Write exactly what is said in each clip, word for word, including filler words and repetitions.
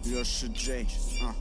Леша Джей. А.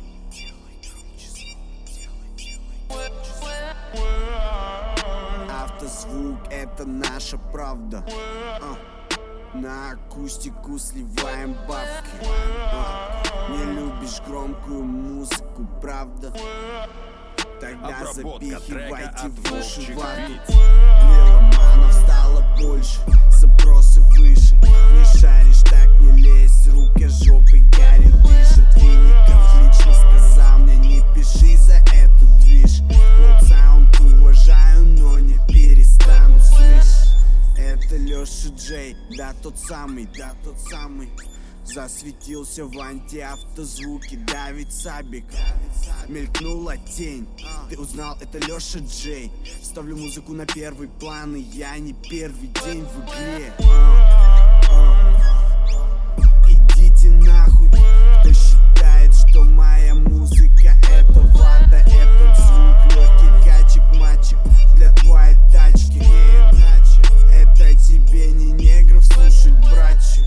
Автозвук — это наша правда. А. На акустику сливаем бабки. А. Не любишь громкую музыку, правда? Тогда запихивайте в уши вату. Меломанов стало больше, запросы выше. Не шаришь, так не лезь, рука жопой горит, дышит. Винников лично сказал мне: не пиши за этот движ. Лоуд саунд уважаю, но не перестану, слышь. Это Леша Джей, да тот самый, да тот самый. Засветился в антиавтозвуке, Давид Сабик. Мелькнула тень, ты узнал, это Леша Джей. Ставлю музыку на первый план, и я не первый день в игре. а, а. Идите нахуй, кто считает, что моя музыка это вата. Этот звук легкий качек-мачек для твоей тачки. Не иначе, это тебе не негров слушать, братчик.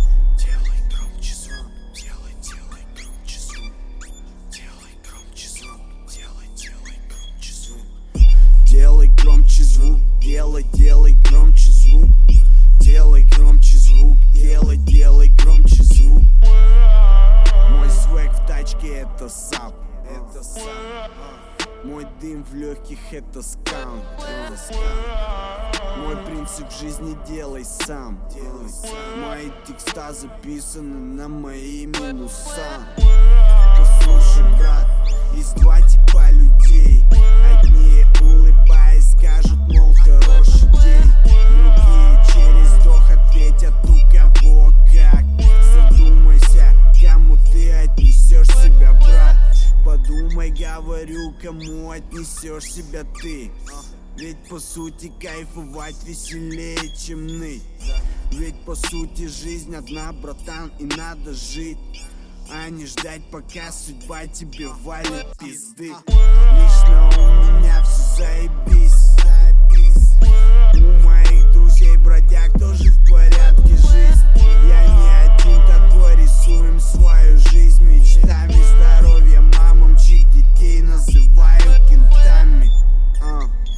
Делай громче звук, делай, делай громче звук. Делай громче звук, делай, делай громче звук. Мой свэг в тачке — это сап, это сап. Мой дым в легких — это скам, это скам. Мой принцип жизни — делай сам, делай сам. Мои текста записаны на мои минуса. Послушай, брат, есть два типа людей. Одни, улыбаясь, скажут, мол, хороший день. Другие через вдох ответят: у кого как. Задумайся, кому ты отнесешь себя, брат. Подумай, говорю, кому отнесешь себя ты. Ведь по сути кайфовать веселее, чем ныть. Ведь по сути жизнь одна, братан, и надо жить, а не ждать, пока судьба тебе валит пизды. Лично у меня все заебись. У моих друзей бродяг тоже в порядке жизнь. Я не один такой, рисуем свою жизнь мечтами. Здоровья мамам, чьих детей называю кентами. а.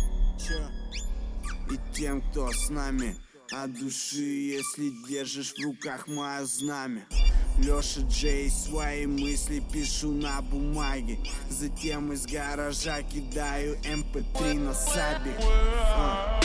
И тем, кто с нами от души, если держишь в руках мое знамя. Леша Джей, свои мысли пишу на бумаге, затем из гаража кидаю эм пэ три на сабик. а.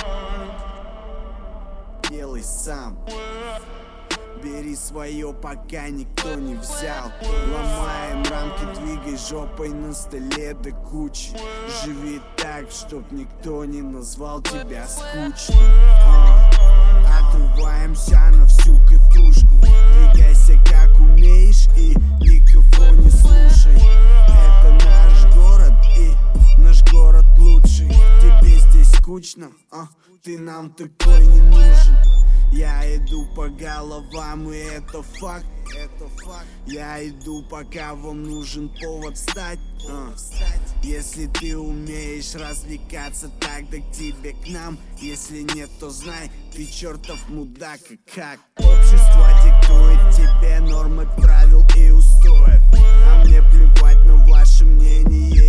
Делай сам, бери свое, пока никто не взял. Ломаем рамки, двигай жопой на столе до кучи. Живи так, чтоб никто не назвал тебя скучным. а. Отрываемся на всю катушку. Двигайся как умеешь и никого не слушай. Это наш город, и наш город лучший. Тебе здесь скучно, а? Ты нам такой не нужен. Я иду по головам, и это факт, это факт. Я иду, пока вам нужен повод встать. а. Если ты умеешь развлекаться, тогда к тебе к нам. Если нет, то знай, ты чертов мудак. И как общество диктует тебе нормы правил и устоев, а мне плевать на ваше мнение.